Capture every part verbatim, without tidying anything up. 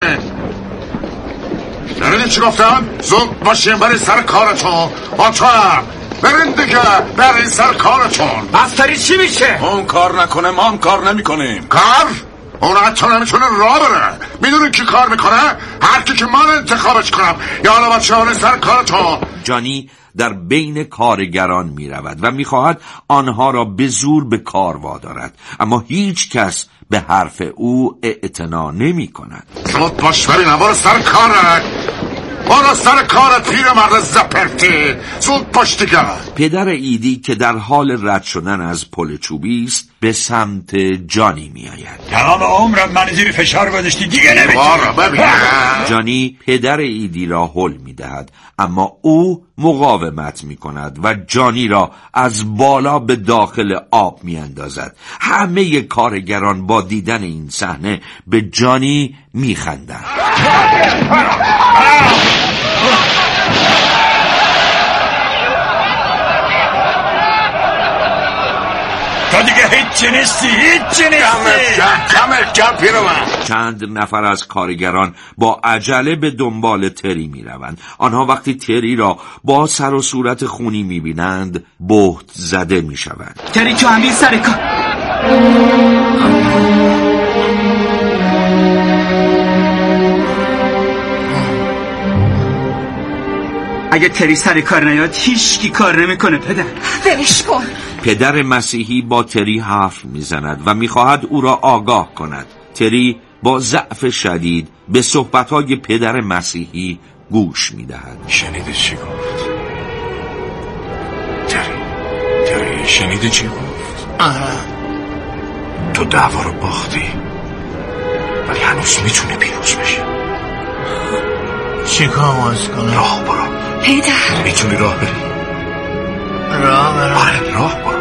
شنیدی چی گفتم؟ زود باشیم برای سر کارتون. بچه برین دیگه، برین سر کارتون. مفتری چی میشه؟ اون کار نکنه ما هم کار نمی کنیم. کار؟ اون حتی نمیتونه راه بره. میدونی کی کار میکنه؟ هر کی که من انتخابش کنم. یالا بچه برین سر کارتون. جانی در بین کارگران می رود و می خواهد آنها را به زور به کار وادارد، اما هیچ کس به حرف او اعتنا نمی کند. زود باش برین، برو سر کارت، برو سر کارت پیر مرد زپرتی. زود باش دیگه. پدر ایدی که در حال رد شدن از پل چوبی است به سمت جانی می آید. تمام عمرم من زیر فشار گذاشتی دیگه نمیتونم. جانی پدر ایدی را هل می دهد، اما او مقاومت می کند و جانی را از بالا به داخل آب می اندازد. همه کارگران با دیدن این صحنه به جانی می خندند. تو دیگه هیچی نیستی، هیچی نیستی. کمه کم پیرو من. چند نفر از کارگران با عجله به دنبال تری می روند. آنها وقتی تری را با سر و صورت خونی می بینند بهت زده می شوند. تری تو همین سر کار. اگه تری سر کار نیاد هیچ کی کار نمیکنه. پدر ولش کن. پدر مسیحی با تری حرف میزند و میخواهد او را آگاه کند. تری با ضعف شدید به صحبتهای پدر مسیحی گوش میدهد. شنیده چی گفت؟ تری تری شنیده چی گفت؟ آه. تو دعوا رو باختی ولی هنوز میتونه پیروز بشه. چی کار باز کنه؟ راه برو. پدر میتونی راه بری؟ راه برو. آره راه برو،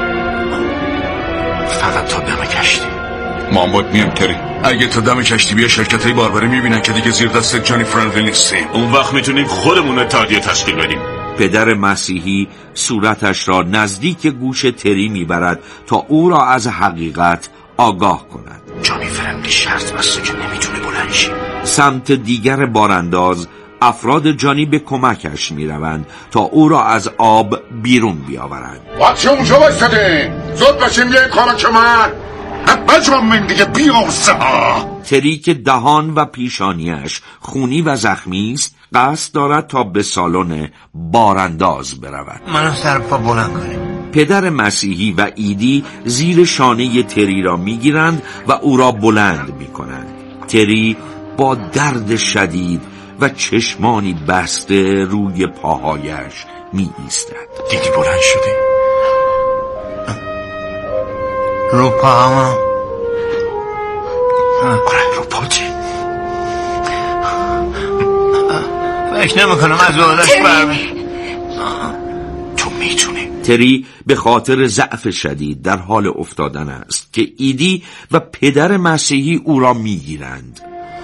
فقط تا دم کشتی. ما باید میم تری. اگه تا دم کشتی بیا شرکت های باربری میبینن که دیگه زیر دست جانی فرندلی نیستیم، اون وقت میتونیم خودمون اتحادیه تشکیل بدیم. پدر مسیحی صورتش را نزدیک گوش تری میبرد تا او را از حقیقت آگاه کند. جانی فرندلی شرط بسته که نمیتونه بلند شه. سمت دیگر بارانداز افراد جانی به کمکش می روند تا او را از آب بیرون بیاورند. بچه اونجا بایستده، زود باشیم یه کمک من. بجام من دیگه بیارسه ها. تری که دهان و پیشانیش خونی و زخمی است قصد دارد تا به سالن بارانداز برود. منو سر پا بلند کنیم. پدر مسیحی و ایدی زیر شانه تری را می گیرند و او را بلند می کنند. تری با درد شدید و چشمانی بسته روی پاهایش می ایستد. دیدی بلند شدی؟ رو پاهام. آره رو پاتی. فکر نمی کنم از اولش برمی. تو میتونی. تری به خاطر ضعف شدید در حال افتادن است که ایدی و پدر مسیحی او را می گیرند.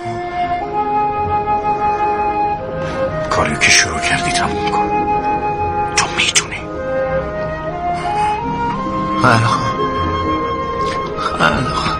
کاری که شروع کردی تموم کن. تو میتونی. خیلی خوب خیلی خوب.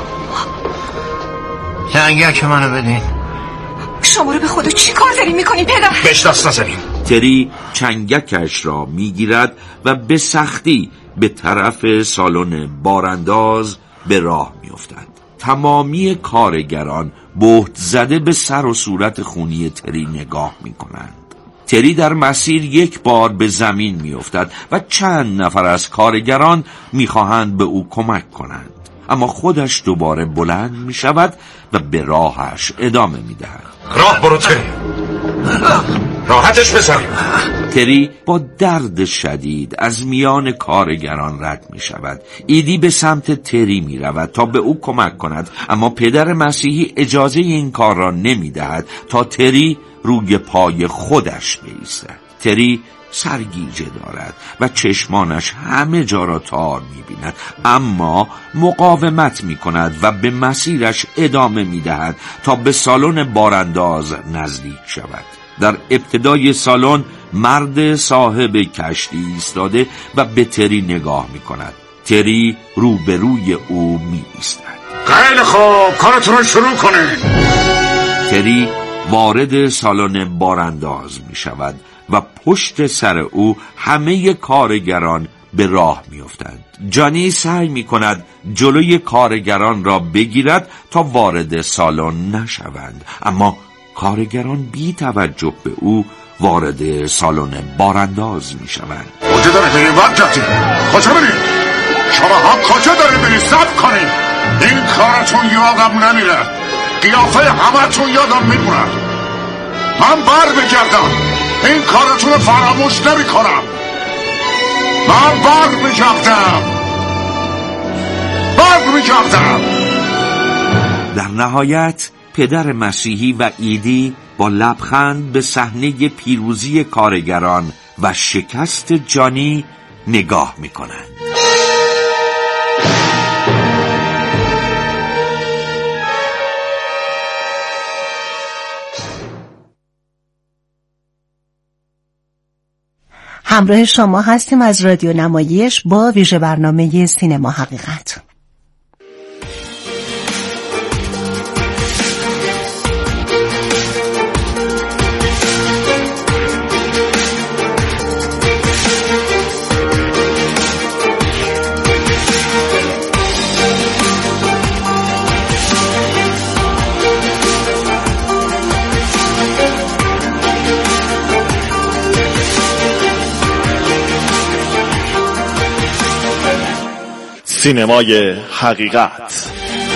جنگک منو بدین. شما رو به خدا چی کار داری میکنی پدر؟ بهش دست نزنیم. تری چنگکش را میگیرد و به سختی به طرف سالن بارانداز به راه میافتد. تمامی کارگران بهت زده به سر و صورت خونی تری نگاه میکنند. تری در مسیر یک بار به زمین میافتد و چند نفر از کارگران میخواهند به او کمک کنند، اما خودش دوباره بلند میشود و به راهش ادامه میدهد. راه برو تری، راحتش بزن. تری با درد شدید از میان کارگران رد می شود. ایدی به سمت تری می رود تا به او کمک کند، اما پدر مسیحی اجازه این کار را نمی دهد تا تری روی پای خودش بایستد. تری سرگیجه دارد و چشمانش همه جا را تار می بیند، اما مقاومت می کند و به مسیرش ادامه می دهد تا به سالن بارانداز نزدیک شود. در ابتدای سالن مرد صاحب کشتی ایستاده و به تری نگاه می کند. تری روبروی او می ایستد. خیلی خوب، کارتون رو شروع کنید. تری وارد سالن بارانداز می شود و پشت سر او همه کارگران به راه می افتند. جانی سعی می کند جلوی کارگران را بگیرد تا وارد سالن نشوند، اما کارگران بی توجه به او وارد سالن بارانداز می شوند. کجا داره بریم وقتی؟ کجا بریم؟ شما ها کجا داره بریم؟ صبر کنیم. این کارتون یادم نمیره. قیافه همه تون یادم میمونه. من بر بگردم. این کارتون رو فراموش نمی کنم. من بر بگردم. بر بگردم. در نهایت پدر مسیحی و ایدی با لبخند به صحنه پیروزی کارگران و شکست جانی نگاه می‌کنند. همراه شما هستیم از رادیو نمایش با ویژه برنامه سینما حقیقت. سینمای حقیقت.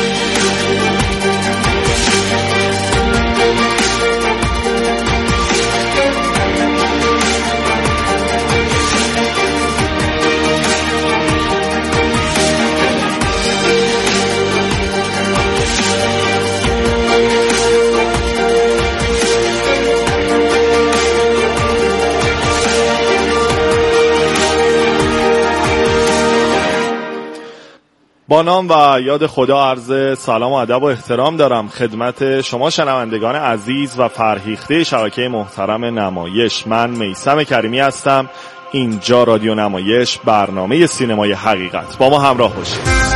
با نام و یاد خدا عرض سلام و ادب و احترام دارم خدمت شما شنوندگان عزیز و فرهیخته شبکه محترم نمایش. من میثم کریمی هستم. اینجا رادیو نمایش، برنامه سینمای حقیقت. با ما همراه باشید.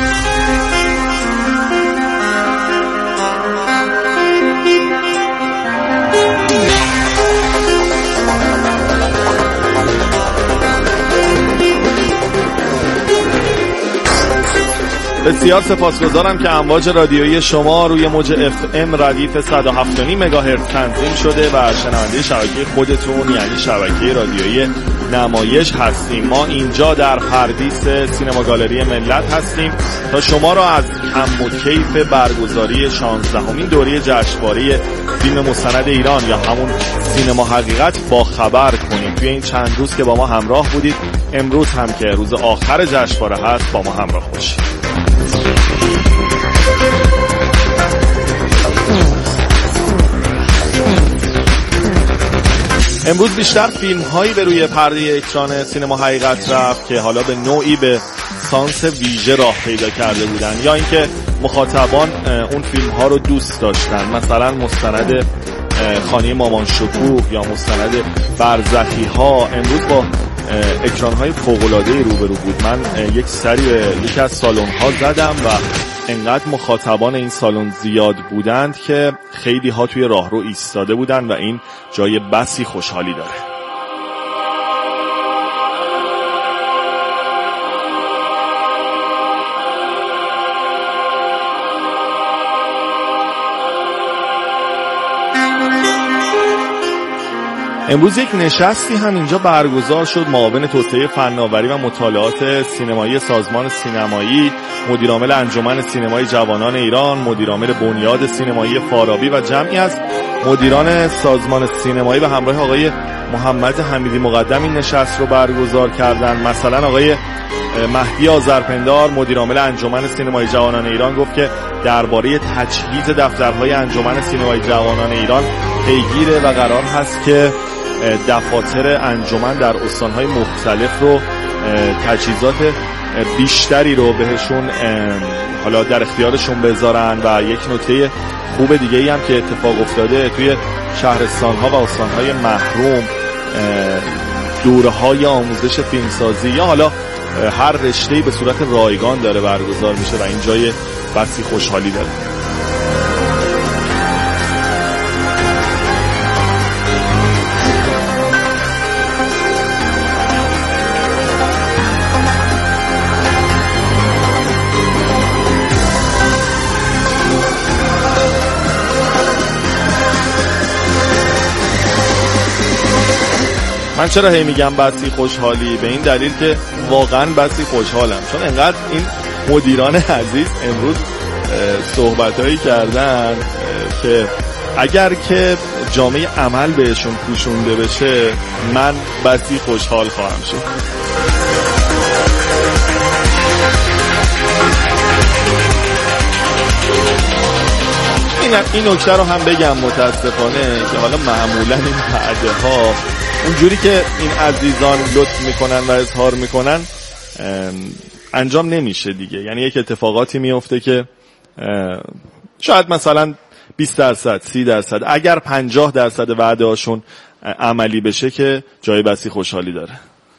بسیار سپاسگزارم که امواج رادیویی شما روی موج اف ام ردیف صد و هفت و نیم مگاهرتز تنظیم شده و شنونده شبکه خودتون یعنی شبکه رادیویی نمایش هستیم. ما اینجا در پردیس سینما گالری ملت هستیم تا شما را از کم و کیف برگزاری شانزدهمین دوره جشنواره فیلم مستند ایران یا همون سینما حقیقت با خبر کنیم. توی این چند روز که با ما همراه بودید، امروز هم که روز آخر جشنواره هست با ما همراه باشید. امروز بیشتر فیلم هایی به روی پرده اکران سینما حقیقت رفت که حالا به نوعی به سانس ویژه راه پیدا کرده بودن یا اینکه مخاطبان اون فیلم ها رو دوست داشتن. مثلا مستند خانه مامان شکوه یا مستند برزخی ها امروز با اکران های فوق‌العاده‌ای روبرو بود. من یک سری به یکی از سالن ها زدم و انقدر مخاطبان این سالن زیاد بودند که خیلی ها توی راهرو ایستاده بودند و این جای بسی خوشحالی داره. امروز یک نشستی هم اینجا برگزار شد. معاون توسعه فناوری و مطالعات سینمایی سازمان سینمایی، مدیرعامل انجمن سینمای جوانان ایران، مدیرعامل بنیاد سینمایی فارابی و جمعی از مدیران سازمان سینمایی به همراه آقای محمد حمیدی مقدم این نشست رو برگزار کردند. مثلا آقای مهدی آذرپندار مدیرعامل انجمن سینمای جوانان ایران گفت که درباره تجهیز دفترهای انجمن سینمای جوانان ایران پیگیره و قرار هست که دفاتر انجمن در استانهای مختلف رو تجهیزات بیشتری رو بهشون حالا در اختیارشون بذارن. و یک نکته خوب دیگه ای هم که اتفاق افتاده توی شهرستانها و استانهای محروم دوره‌های آموزش فیلمسازی یا حالا هر رشته‌ای به صورت رایگان داره برگزار میشه و این جای بسی خوشحالی داره. من چرا هی میگم بسی خوشحالی؟ به این دلیل که واقعا بسی خوشحالم، چون انقدر این مدیران عزیز امروز صحبتایی کردن که اگر که جامعه عمل بهشون پوشونده بشه من بسی خوشحال خواهم شد. این این نکته رو هم بگم متاسفانه که حالا معمولا این وعده ها اونجوری که این عزیزان لطف میکنن و اظهار میکنن انجام نمیشه دیگه. یعنی یک اتفاقاتی میفته که شاید مثلا بیست درصد سی درصد اگر پنجاه درصد وعده هاشون عملی بشه که جای بسی خوشحالی داره.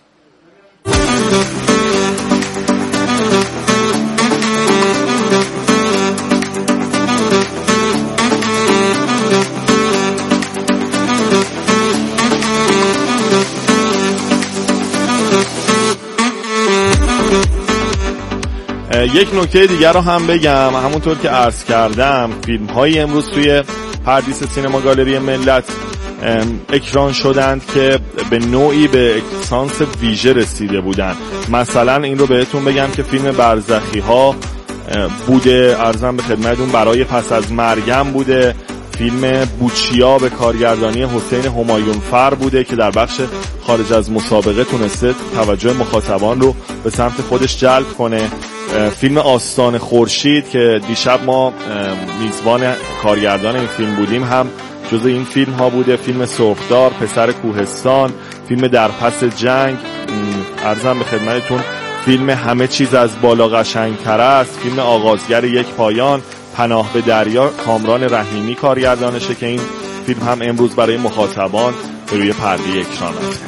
یک نکته دیگر رو هم بگم، همونطور که عرض کردم فیلم های امروز توی پردیس سینما گالری ملت اکران شدند که به نوعی به اکسانس ویژه رسیده بودند. مثلا این رو بهتون بگم که فیلم برزخی ها بوده، عرضم به خدمتون برای پس از مرگم بوده، فیلم بوچیا به کارگردانی حسین همایونفر بوده که در بخش خارج از مسابقه تونسته توجه مخاطبان رو به سمت خودش جلب کنه. فیلم آستان خورشید که دیشب ما میزبان کارگردان این فیلم بودیم هم جزو این فیلم ها بوده. فیلم سرخدار، پسر کوهستان، فیلم در پس جنگ، عرضم به خدمتتون فیلم همه چیز از بالا قشنگتر است، فیلم آغازگر یک پایان، پناه به دریا کامران رحیمی کارگردانشه که این فیلم هم امروز برای مخاطبان به روی پرده اکران است.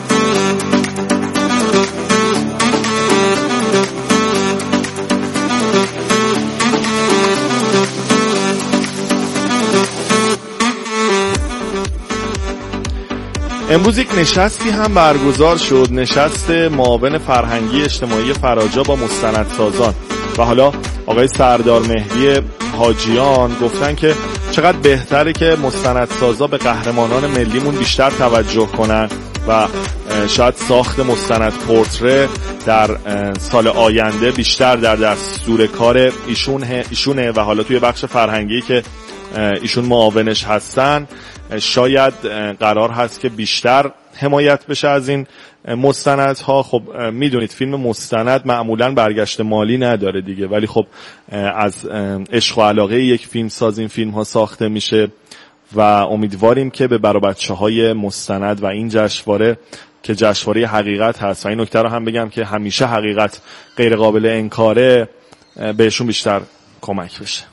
امروز یک نشستی هم برگزار شد، نشست معاون فرهنگی اجتماعی فراجا با مستندسازان و حالا آقای سردار مهدی حاجیان گفتن که چقدر بهتره که مستندسازا به قهرمانان ملیمون بیشتر توجه کنن و شاید ساخت مستند پورتره در سال آینده بیشتر در دستور کار ایشون ایشونه و حالا توی بخش فرهنگی که ایشون معاونش هستن شاید قرار هست که بیشتر حمایت بشه از این مستندها. خب میدونید فیلم مستند معمولا برگشت مالی نداره دیگه، ولی خب از عشق و علاقه یک فیلم ساز این فیلم ها ساخته میشه و امیدواریم که به برای بچه های مستند و این جشنواره که جشنواره حقیقت هست و این نکته رو هم بگم که همیشه حقیقت غیر قابل انکاره بهشون بیشتر کمک بشه.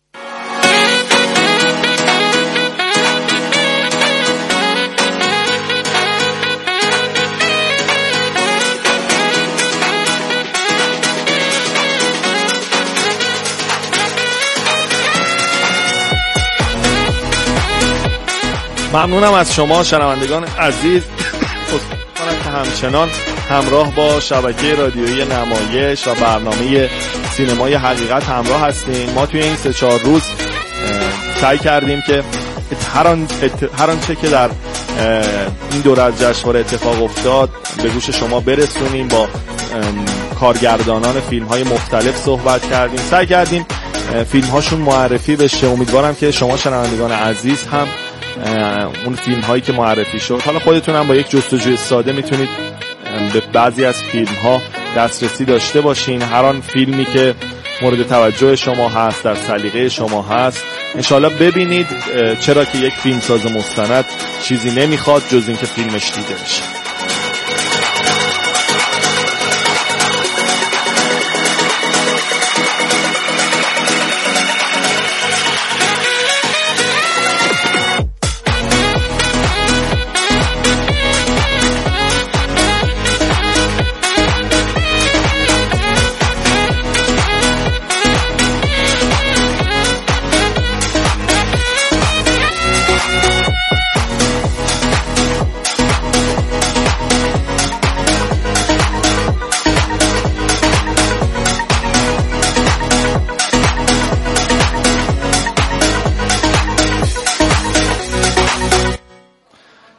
ممنونم از شما شنوندگان عزیز که همچنان همراه با شبکه رادیویی نمایش و برنامه سینمای حقیقت همراه هستیم. ما توی این سه چهار روز سعی کردیم که هر آنچه که در این دوره از جشنواره اتفاق افتاد به گوش شما برسونیم. با کارگردانان فیلم های مختلف صحبت کردیم، سعی کردیم فیلم هاشون معرفی بشه. امیدوارم که شما شنوندگان عزیز هم اون فیلم هایی که معرفی شد، حالا خودتون هم با یک جستجوی ساده میتونید به بعضی از فیلم ها دسترسی داشته باشین. هر آن فیلمی که مورد توجه شما هست، در سلیقه شما هست، انشالله ببینید، چرا که یک فیلم ساز مستند چیزی نمیخواد جز این که فیلمش دیده بشه.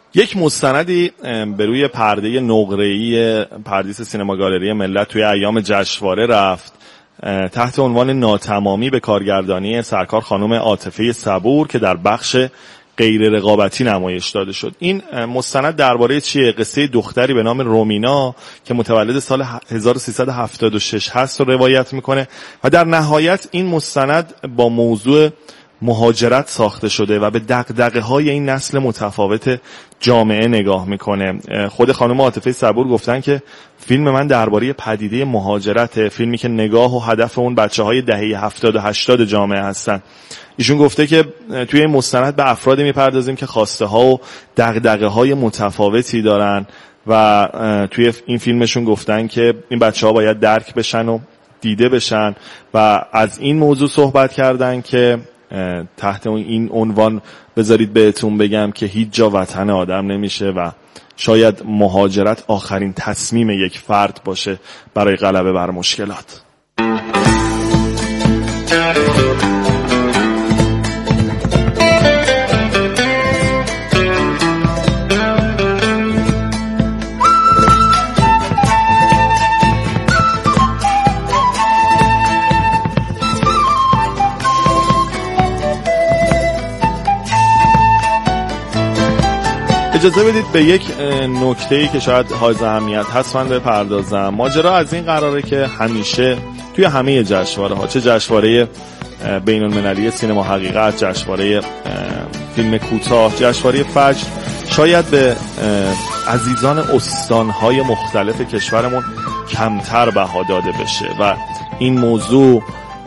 یک مستندی به روی پرده نقره‌ای پردیس سینما گالری ملت توی ایام جشنواره رفت تحت عنوان ناتمامی به کارگردانی سرکار خانم عاطفه صبور که در بخش غیر رقابتی نمایش داده شد. این مستند درباره چیه؟ قصه دختری به نام رومینا که متولد سال هزار و سیصد و هفتاد و شش هست رو روایت میکنه و در نهایت این مستند با موضوع مهاجرت ساخته شده و به دغدغه های این نسل متفاوت جامعه نگاه میکنه. خود خانم عاطفه صبور گفتن که فیلم من درباره پدیده مهاجرت، فیلمی که نگاه و هدف اون بچه های دهه هفتاد و هشتاد جامعه هستن. ایشون گفته که توی این مستند به افرادی میپردازیم که خواسته ها و دغدغه های متفاوتی دارن و توی این فیلمشون گفتن که این بچه ها باید درک بشن و دیده بشن و از این موضوع صحبت کردن که تحت این عنوان بذارید بهتون بگم که هیچ جا وطن آدم نمیشه و شاید مهاجرت آخرین تصمیم یک فرد باشه برای غلبه بر مشکلات. اجازه بدید به یک نکته‌ای که شاید حائز اهمیت هست من بپردازم. ماجرا از این قراره که همیشه توی همه جشنواره‌ها، چه جشنواره بین‌المللی سینما حقیقت، جشنواره فیلم کوتاه، جشنواره فجر، شاید به عزیزان استان‌های مختلف کشورمون کمتر بها داده بشه و این موضوع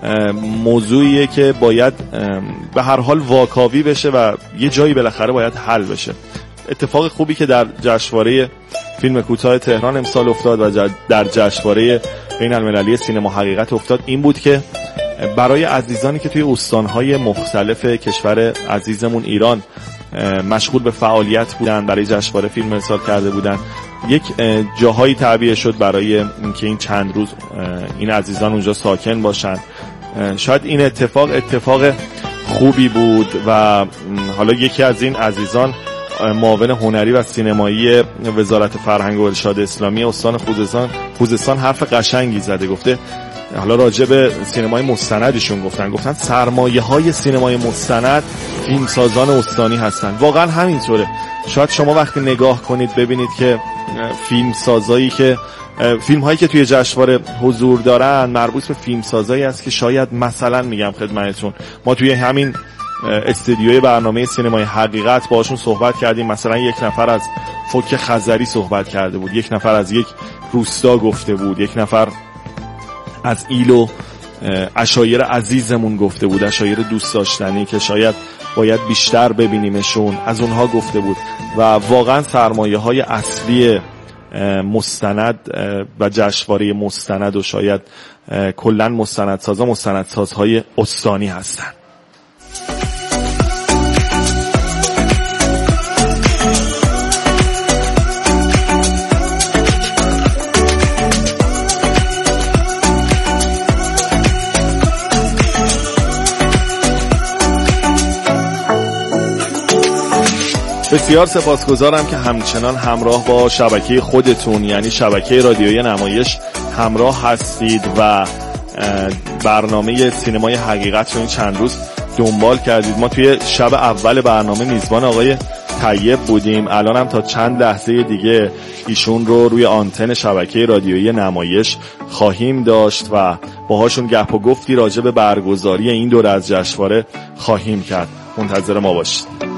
موضوعیه که باید به هر حال واکاوی بشه و یه جایی بالاخره باید حل بشه. اتفاق خوبی که در جشنواره فیلم کوتاه تهران امسال افتاد و در جشنواره بین المللی سینما حقیقت افتاد این بود که برای عزیزانی که توی استانهای مختلف کشور عزیزمون ایران مشغول به فعالیت بودن، برای جشنواره فیلم ارسال کرده بودن، یک جاهایی تعبیه شد برای اینکه این چند روز این عزیزان اونجا ساکن باشن. شاید این اتفاق اتفاق خوبی بود و حالا یکی از این عزیزان معاون هنری و سینمایی وزارت فرهنگ و ارشاد اسلامی استان خوزستان خوزستان حرف قشنگی زده. گفته حالا راجع به سینمای مستندشون گفتن گفتن سرمایه های سینمای مستند فیلمسازان استانی هستن. واقعا همینطوره. شاید شما وقتی نگاه کنید ببینید که فیلمسازایی که فیلم هایی که توی جشنواره حضور دارن مربوط به فیلمسازایی است که شاید مثلا میگم خدمتتون ما توی همین استودیوی برنامه سینمای حقیقت باشون صحبت کردیم. مثلا یک نفر از فوک خزری صحبت کرده بود، یک نفر از یک روستا گفته بود، یک نفر از ایلو عشایر عزیزمون گفته بود، عشایر دوست داشتنی که شاید باید بیشتر ببینیمشون، از اونها گفته بود و واقعا سرمایه های اصلی مستند و جشنواره مستند و شاید کلن مستندسازا مستندسازهای استانی هستن. بسیار سپاسگزارم که همچنان همراه با شبکه خودتون یعنی شبکه رادیویی نمایش همراه هستید و برنامه سینمای حقیقت رو این چند روز دنبال کردید. ما توی شب اول برنامه میزبان آقای طیب بودیم، الان هم تا چند لحظه دیگه ایشون رو روی آنتن شبکه رادیویی نمایش خواهیم داشت و باهاشون گپ و گفتی راجع به برگزاری این دوره از جشنواره خواهیم کرد. منتظر ما باشید.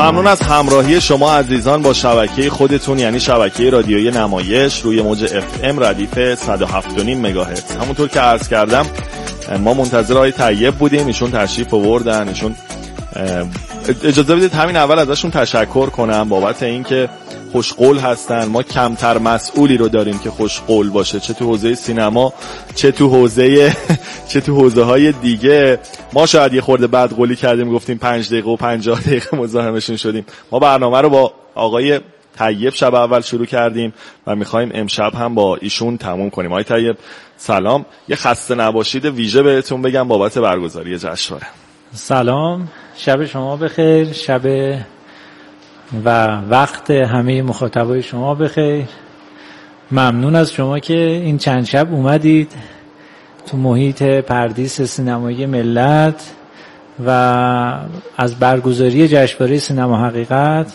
ممنون از همراهی شما عزیزان با شبکه خودتون، یعنی شبکه رادیویی نمایش روی موج اف ام ردیف صد و هفت و نیم مگاهرتز. همونطور که عرض کردم ما منتظر آقای طیب بودیم، ایشون تشریف آوردن. ایشون اجازه بدید همین اول ازشون تشکر کنم بابت اینکه خوشقول هستن. ما کمتر مسئولی رو داریم که خوشقول باشه، چه تو حوزه سینما چه تو حوزه چه تو حوزه های دیگه. ما شاید یه خورده بد قولی کردیم، گفتیم پنج دقیقه و پنجاه دقیقه مزاحمشون شدیم. ما برنامه رو با آقای طیب شب اول شروع کردیم و میخوایم امشب هم با ایشون تموم کنیم. آقای طیب سلام، یه خسته نباشید ویژه بهتون بگم بابت برگزاری جشنواره. سلام، شب شما بخیر، شب و وقت همه مخاطبای شما بخیر. ممنون از شما که این چند شب اومدید تو محیط پردیس سینمایی ملت و از برگزاری جشنواره سینما حقیقت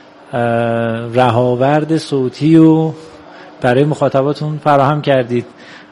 رهاورد صوتی و برای مخاطباتون فراهم کردید.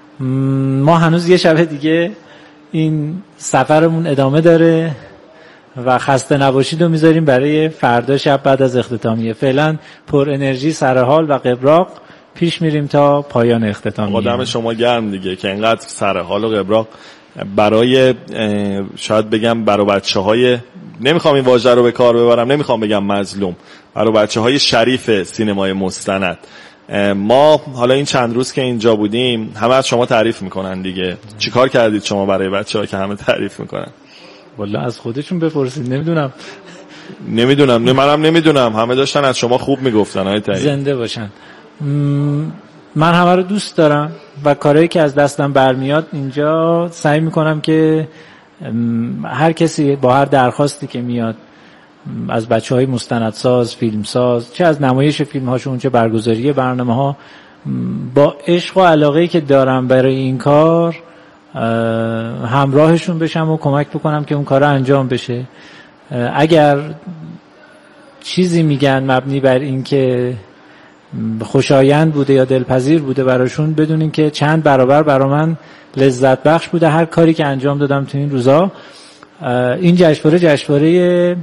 ما هنوز یه شب دیگه این سفرمون ادامه داره و خسته نباشید رو میذاریم برای فردا شب بعد از اختتامیه. فعلا پر انرژی، سر حال و قبراق پیش میریم تا پایان اختتامیه. آدم شما گرم دیگه که اینقدر سر حال و قبراق برای شاید بگم برای بچه‌های، نمیخوام این واژه رو به کار ببرم، نمیخوام بگم مظلوم، برای بچه‌های شریف سینمای مستند. ما حالا این چند روز که اینجا بودیم همه از شما تعریف میکنن دیگه. چیکار کردید شما برای بچه‌ها که همه تعریف میکنن؟ والله از خودشون بپرسید، نمیدونم نمیدونم منم نمیدونم، همه داشتن از شما خوب میگفتن. آیه طیب زنده باشن. من همه رو دوست دارم و کارهایی که از دستم برمیاد اینجا سعی میکنم که هر کسی با هر درخواستی که میاد از بچهای مستندساز، فیلمساز، چه از نمایش فیلم هاشون چه برگزاری برنامه ها، با عشق و علاقه‌ای که دارم برای این کار همراهشون بشم و کمک بکنم که اون کار انجام بشه. اگر چیزی میگن مبنی بر این که خوشایند بوده یا دلپذیر بوده براشون، بدونین که چند برابر برا من لذت بخش بوده هر کاری که انجام دادم تو این روزا. این جشنواره جشنواره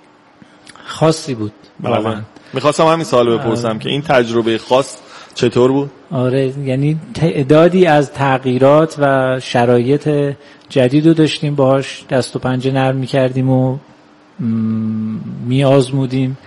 خاصی بود واقعا. میخواستم همین سوال بپرسم که این تجربه خاص چطور بود؟ آره، یعنی تعدادی از تغییرات و شرایط جدید رو داشتیم باهاش دست و پنجه نرم می‌کردیم و می‌آزمودیم.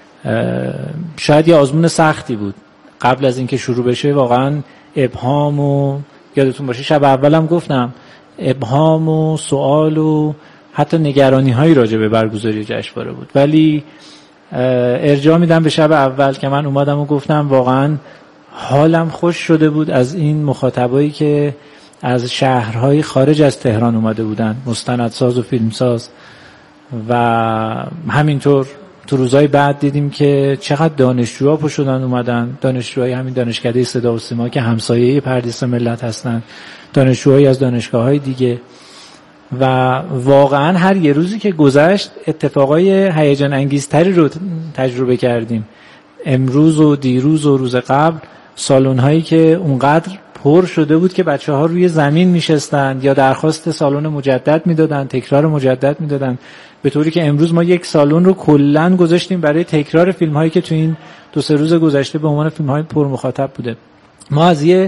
شاید یه آزمون سختی بود قبل از اینکه شروع بشه. واقعا ابهام و یادتون باشه شب اولم گفتم ابهام و سوال و حتی نگرانی‌هایی راجع به برگزاری جشنواره بود، ولی ارجاع میدم به شب اول که من اومدم و گفتم واقعا حالم خوش شده بود از این مخاطبایی که از شهرهای خارج از تهران اومده بودن، مستندساز و فیلمساز. و همینطور تو روزهای بعد دیدیم که چقدر دانشجوها پا شدن اومدن، دانشجوهای همین دانشکده صدا و سیما که همسایه پردیس ملت هستن، دانشجوهایی از دانشگاه‌های دیگه. و واقعا هر یه روزی که گذشت اتفاقای هیجان انگیزتری رو تجربه کردیم. امروز و دیروز و روز قبل سالن‌هایی که اونقدر پر شده بود که بچه‌ها روی زمین میشستند یا درخواست سالن مجدد میدادن، تکرار مجدد میدادن، به طوری که امروز ما یک سالن رو کلاً گذاشتیم برای تکرار فیلم‌هایی که تو این دو سه روز گذشته به عنوان فیلم‌های پر مخاطب بوده. ما از یه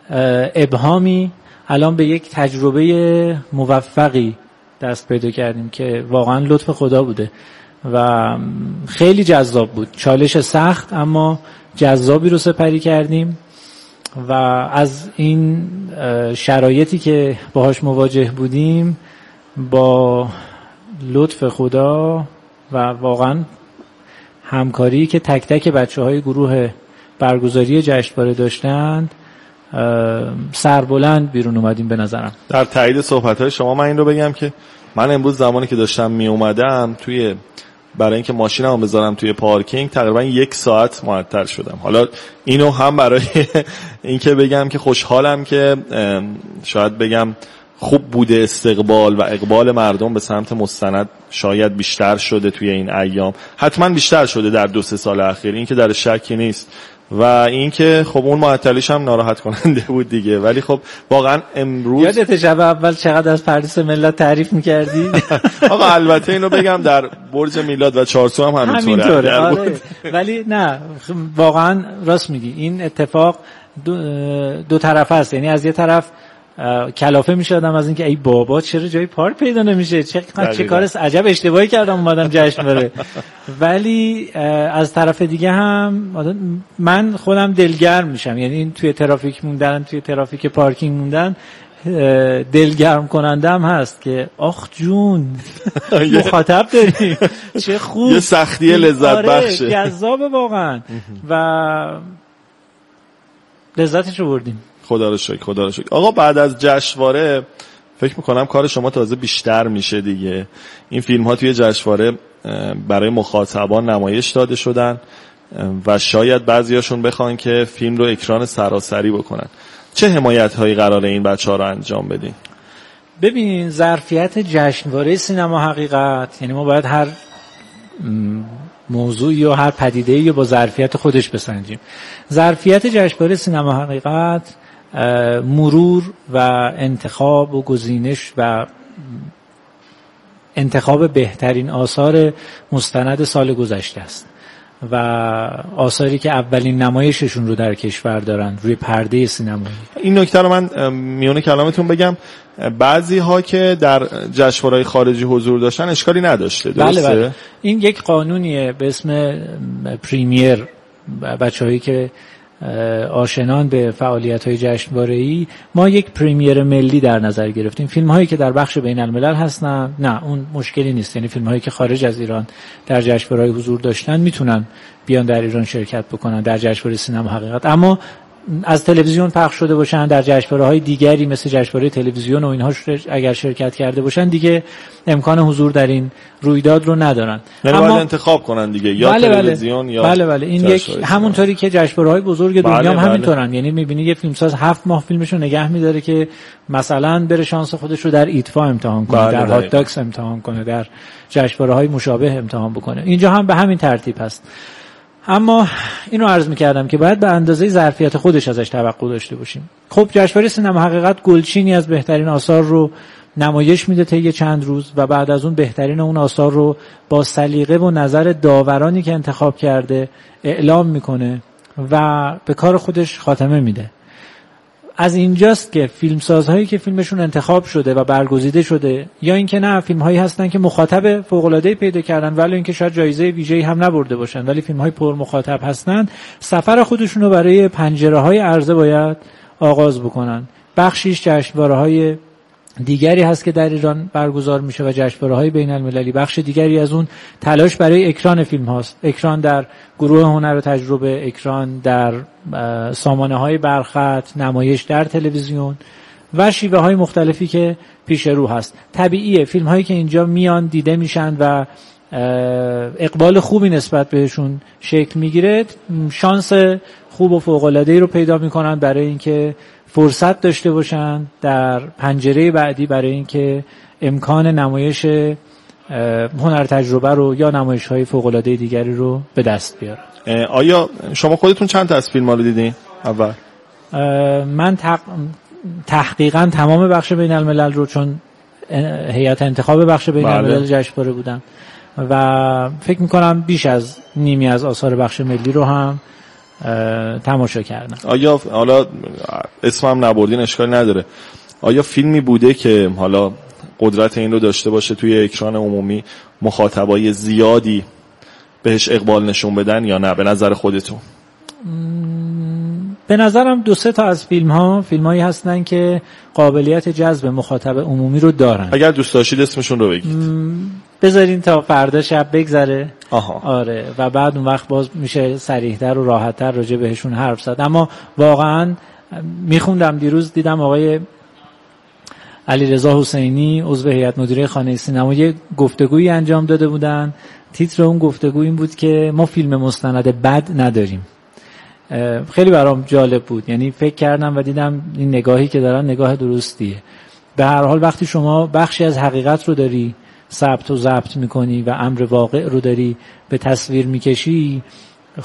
ابهامی الان به یک تجربه موفقی دست پیدا کردیم که واقعاً لطف خدا بوده و خیلی جذاب بود. چالش سخت اما جذابی رو سپری کردیم و از این شرایطی که باهاش مواجه بودیم با لطف خدا و واقعا همکاری که تک تک بچه‌های گروه برگزاری جشنواره داشتند سربلند بیرون اومدیم. به نظرم در تایید صحبت‌های شما من این رو بگم که من امروز زمانی که داشتم می اومدم توی برای اینکه ماشینمو بذارم توی پارکینگ تقریبا یک ساعت معطل شدم. حالا اینو هم برای اینکه بگم که خوشحالم که شاید بگم خوب بوده استقبال و اقبال مردم به سمت مستند شاید بیشتر شده توی این ایام، حتما بیشتر شده در دو سه سال اخیر، این که در شکی نیست. و اینکه خب اون معطلیش هم ناراحت کننده بود دیگه. ولی خب واقعا امروز یادت شب اول چقدر از پردیس ملت تعریف می‌کردی؟ آقا البته اینو بگم در برج میلاد و چارسو هم همینطوره, همینطوره. آره. ولی نه واقعا راست میگی، این اتفاق دو, دو طرفه است. یعنی از یه طرف کلافه میشه آدم از اینکه ای بابا چرا جای پارک پیدا نمیشه، چه چه کار عجب اشتباهی کردم اومدم جشن بره. ولی از طرف دیگه هم من خودم دلگرم میشم، یعنی توی ترافیک موندن، توی ترافیک پارکینگ موندن دلگرم کننده هم هست که آخ جون مخاطب داریم، چه خوب، یه سختی لذت بخشه، جذاب واقعا و لذتش رو بردیم. خدا رو شکر، خدا رو شکر. آقا بعد از جشنواره فکر میکنم کار شما تازه بیشتر میشه دیگه. این فیلم ها توی جشنواره برای مخاطبان نمایش داده شدن و شاید بعضیاشون بخوان که فیلم رو اکران سراسری بکنن. چه حمایت هایی قراره این بچه ها رو انجام بدین؟ ببین ظرفیت جشنواره سینما حقیقت، یعنی ما باید هر موضوعی یا هر پدیده‌ای با ظرفیت خودش بسنجیم. ظرفیت جشنواره سینما حقیقت مرور و انتخاب و گزینش و انتخاب بهترین آثار مستند سال گذشته است و آثاری که اولین نمایششون رو در کشور دارن روی پرده سینمایی. این نکته رو من میونه کلامتون بگم، بعضی ها که در جشنواره‌های خارجی حضور داشتن اشکالی نداشته، درسته؟ بله بله. این یک قانونیه به اسم پریمیر. بچه‌هایی که آشنان به فعالیت‌های جشنواره‌ای، ما یک پریمیر ملی در نظر گرفتیم. فیلم‌هایی که در بخش بین الملل هستن نه اون مشکلی نیست، یعنی فیلم‌هایی که خارج از ایران در جشنواره‌های حضور داشتن میتونن بیان در ایران شرکت بکنن در جشنواره سینما حقیقت، اما از تلویزیون پخش شده باشن در جشنواره‌های دیگری مثل جشنواره تلویزیون و اینها اگر شرکت کرده باشن دیگه امکان حضور در این رویداد رو ندارن. یعنی باید انتخاب کنن دیگه، یا بله تلویزیون بله یا بله بله. این یک همونطوری که جشنواره‌های بزرگ دنیا بله هم بله. همینطورن. یعنی می‌بینی یه فیلمساز هفت ماه فیلمشو نگه می‌داره که مثلا بره شانس خودش رو در ایتفا امتحان کنه، بله در بله. هات داکس امتحان کنه، در جشنواره‌های مشابه امتحان بکنه. اینجا هم به همین ترتیب هست. اما اینو عرض می‌کردم که باید به اندازه ظرفیت خودش ازش توقع داشته باشیم. خب جشنواره سینما حقیقت گلچینی از بهترین آثار رو نمایش میده طی چند روز و بعد از اون بهترین اون آثار رو با سلیقه و نظر داورانی که انتخاب کرده اعلام میکنه و به کار خودش خاتمه میده. از اینجاست که فیلمسازهایی که فیلمشون انتخاب شده و برگزیده شده، یا اینکه نه فیلم‌هایی هستن که مخاطب فوق‌العاده‌ای پیدا کردن ولی اینکه شاید جایزه ویژه‌ای هم نبرده باشن ولی فیلم‌های پر مخاطب هستن، سفر خودشون رو برای پنجره‌های عرضه باید آغاز بکنن. بخشیش جشنواره‌های دیگری هست که در ایران برگزار میشه و جشنواره‌های بین‌المللی. بخش دیگری از اون تلاش برای اکران فیلم هاست، اکران در گروه هنر و تجربه، اکران در سامانه‌های برخط، نمایش در تلویزیون و شیوه‌های مختلفی که پیش رو هست. طبیعیه فیلم‌هایی که اینجا میان دیده میشن و اقبال خوبی نسبت بهشون شکل میگیره، شانس خوب و فوق‌العاده‌ای رو پیدا میکنن برای اینکه فرصت داشته باشن در پنجره بعدی برای اینکه امکان نمایش هنر تجربه رو یا نمایش‌های فوق‌العاده دیگری رو به دست بیارن. آیا شما خودتون چند تا از فیلم‌ها رو دیدین اول؟ من تق... تحقیقاً تمام بخش بین الملل رو، چون هیئت انتخاب بخش بین الملل جشنواره بودم و فکر می‌کنم بیش از نیمی از آثار بخش ملی رو هم تماشا کردم. آیا حالا اسمم نبردین اشکال نداره، آیا فیلمی بوده که حالا قدرت این رو داشته باشه توی اکران عمومی مخاطبای زیادی بهش اقبال نشون بدن یا نه به نظر خودتون؟ به نظرم دو سه تا از فیلم ها فیلم هایی هستن که قابلیت جذب مخاطب عمومی رو دارن. اگر دوست داشتید اسمشون رو بگید. بذارین تا فردا شب بگذره. آها. آره و بعد اون وقت باز میشه صریح‌تر و راحت‌تر راجع بهشون حرف زد. اما واقعا میخوندم دیروز دیدم آقای علیرضا حسینی عضو هیئت مدیره خانه سینما یه گفتگویی انجام داده بودن. تیتر اون گفتگو این بود که ما فیلم مستند بد نداریم. خیلی برام جالب بود، یعنی فکر کردم و دیدم این نگاهی که دارن نگاه درستیه. به هر حال وقتی شما بخشی از حقیقت رو داری ثبت و ضبط میکنی و امر واقع رو داری به تصویر میکشی،